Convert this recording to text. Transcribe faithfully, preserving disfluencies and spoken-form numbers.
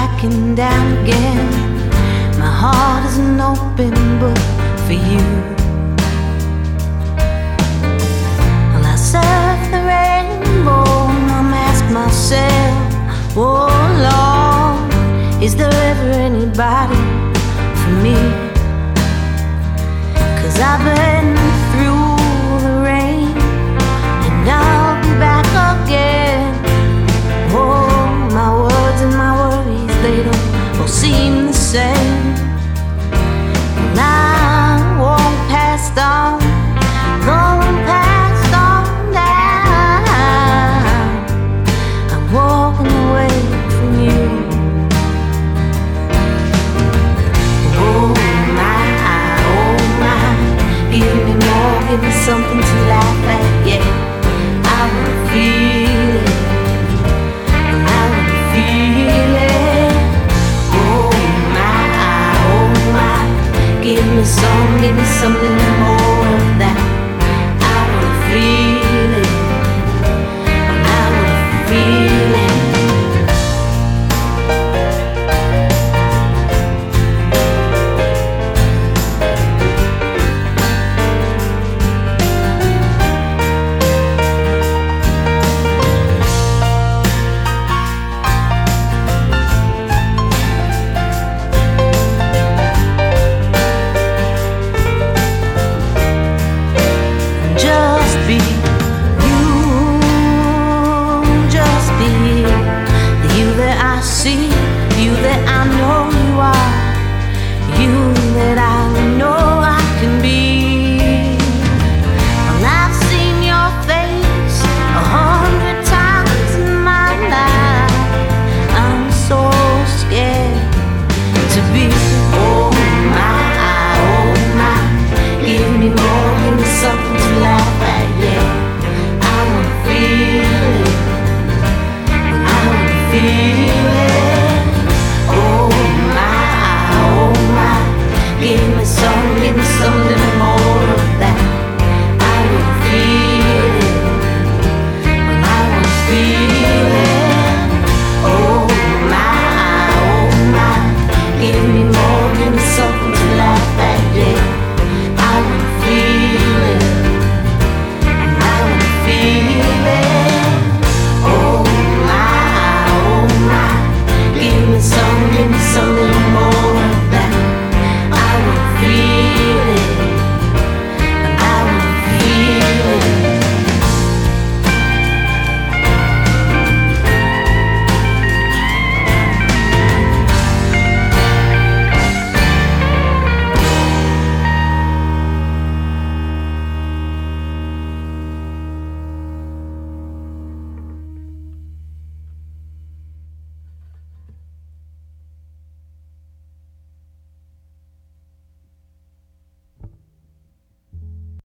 back and down again. My heart is an open book for you. Well, I surf the rainbow and I'm asking myself, oh Lord, is there ever anybody for me? 'Cause I've been through the rain and I'll be back again. Oh, my words and my worries, they don't all seem the same. And I won't pass on, going past on down. I'm walking away from you. Oh my, oh my, give me more, give me something to laugh at, yeah. I wanna feel it, I wanna feel it. Oh my, oh my, give me some, give me something more of that. I wanna feel it, I wanna feel it. Just be you, just be the you that I see, you that I know you are, you that I know I can be. Well, I've seen your face a hundred times in my life. I'm so scared to be. Oh my, oh my, give me more, give me something to laugh at, yeah. I wanna feel it, I wanna feel it.